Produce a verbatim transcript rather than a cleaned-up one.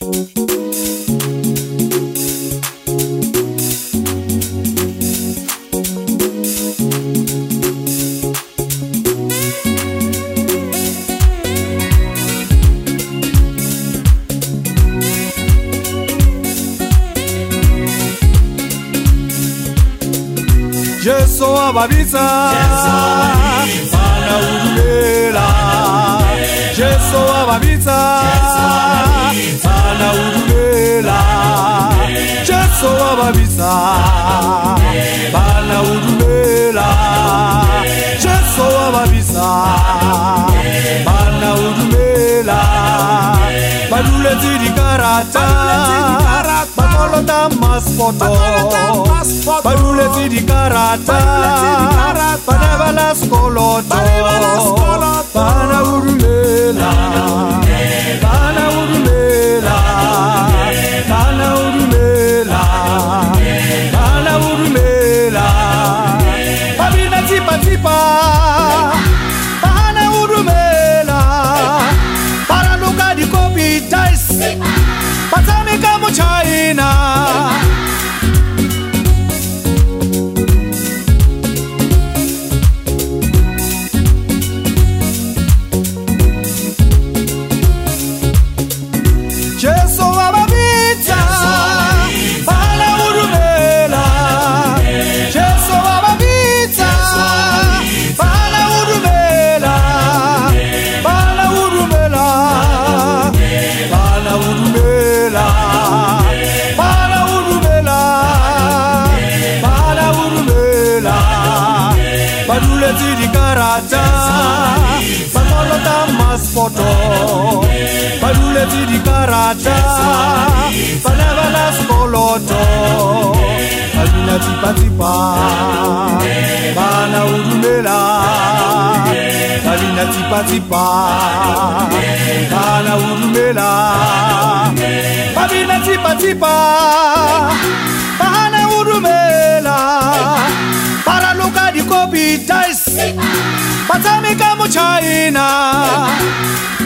Jesu ababisa bana udulela Jesu ababisa bana udulela Jesu ababisa bana udulela Jesu ababisa bana udulela balule zidikarata bakolota maspoto balule zidikarata banavala skoloto bana udulela bana udulela bana udulela bana udulela babina tipa tipa bana udulela para luka di kopi tais patami kamo China Jesu ababita bana urumela Jesu ababita bana urumela bana urumela bana urumela bana urumela bana urumela badule zidikarata bakolota maspoto balule zidikarata banavala skoloto balina tipatipa bana urumela balina tipatipa bana urumela balina tipatipa bana urumela para luka di kopi tais patami kamo China